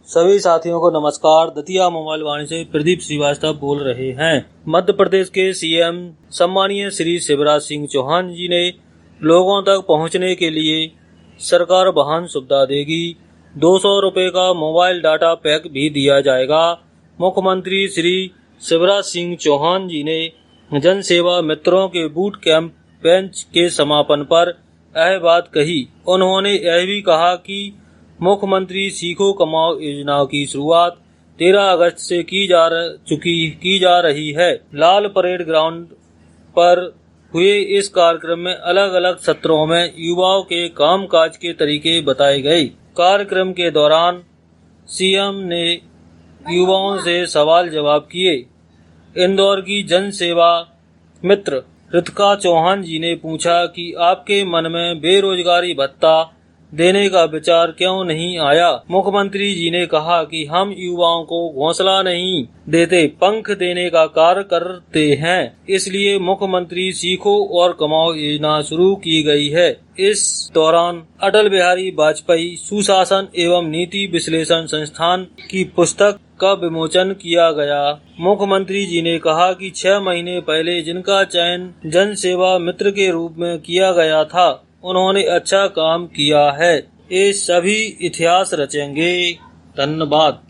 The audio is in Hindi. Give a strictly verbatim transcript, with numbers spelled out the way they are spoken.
सभी साथियों को नमस्कार। दतिया मोबाइल वाणी से प्रदीप श्रीवास्तव बोल रहे हैं। मध्य प्रदेश के सीएम सम्मानीय श्री शिवराज सिंह चौहान जी ने लोगों तक पहुंचने के लिए सरकार वाहन सुविधा देगी। दो सौ रुपए का मोबाइल डाटा पैक भी दिया जाएगा। मुख्यमंत्री श्री शिवराज सिंह चौहान जी ने जन सेवा मित्रों के बूट कैंपेन के समापन पर यह बात कही। उन्होंने यह भी कहा कि मुख्यमंत्री सीखो कमाओ योजना की शुरुआत तेरह अगस्त से की जा चुकी की जा रही है। लाल परेड ग्राउंड पर हुए इस कार्यक्रम में अलग अलग सत्रों में युवाओं के कामकाज के तरीके बताए गए। कार्यक्रम के दौरान सीएम ने युवाओं से सवाल जवाब किए। इंदौर की जन सेवा मित्र रितिका चौहान जी ने पूछा कि आपके मन में बेरोजगारी भत्ता देने का विचार क्यों नहीं आया। मुख्यमंत्री जी ने कहा कि हम युवाओं को हौसला नहीं देते, पंख देने का कार्य करते हैं। इसलिए मुख्यमंत्री सीखो और कमाओ योजना शुरू की गई है। इस दौरान अटल बिहारी वाजपेयी सुशासन एवं नीति विश्लेषण संस्थान की पुस्तक का विमोचन किया गया। मुख्यमंत्री जी ने कहा कि छह महीने पहले जिनका चयन जन सेवा मित्र के रूप में किया गया था, उन्होंने अच्छा काम किया है। ये सभी इतिहास रचेंगे। धन्यवाद।